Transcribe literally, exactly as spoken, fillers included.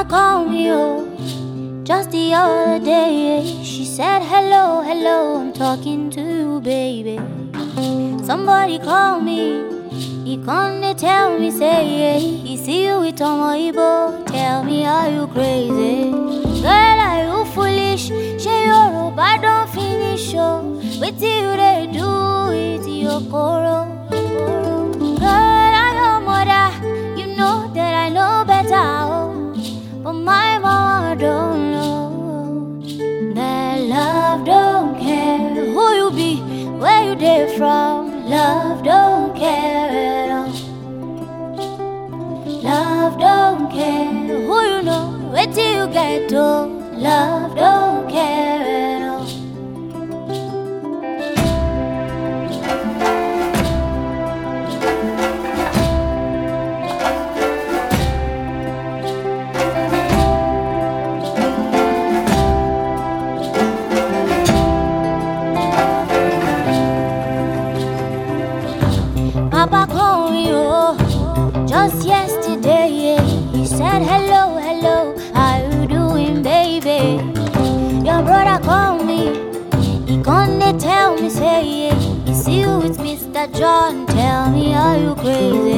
called me, oh, just the other day. She said, hello, hello, I'm talking to you, baby. Somebody called me, he come to tell me, say, yeah, he see you with Tomoibo. Tell me, are you crazy? Girl, are you foolish? She your I don't finish, oh. Wait till you they do it, your coro. Girl, I'm your mother, you know that I know better, oh. But my mama don't know that love don't care who you be, where you dey from. Love don't care at all. Love don't care who you know, wait till you get to. Love don't care at all. Papa called me, oh, just yesterday, yeah. He said, hello, hello, how you doing, baby? Your brother called me, he gonna tell me, say, yeah, he see you with Mister John. Tell me, are you crazy?